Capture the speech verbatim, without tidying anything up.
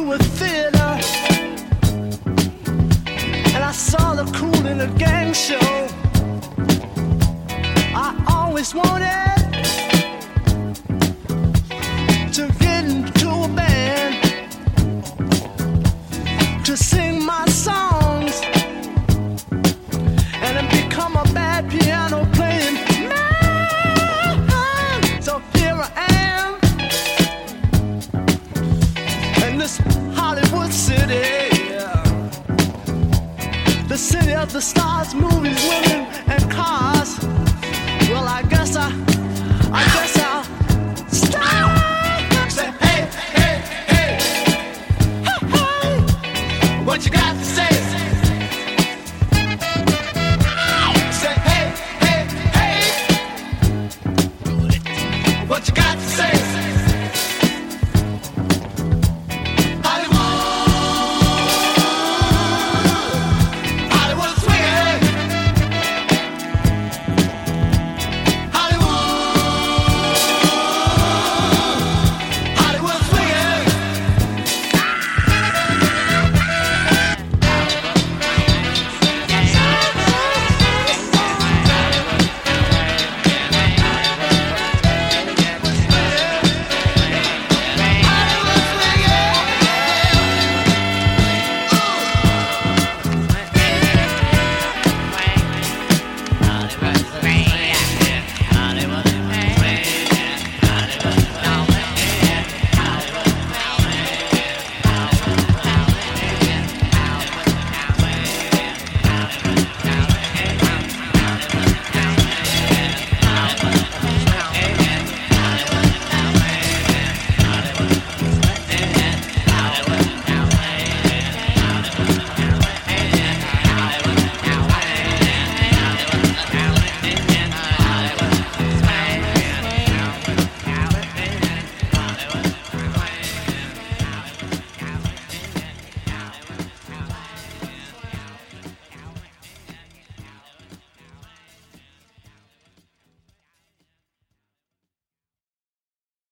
to a theater, and I saw the Kool in a gang show. I always wanted to get into a band to sing my songs and then become a bad piano playing man. So here I am in this Hollywood city, the city of the stars, movies, women, and cars.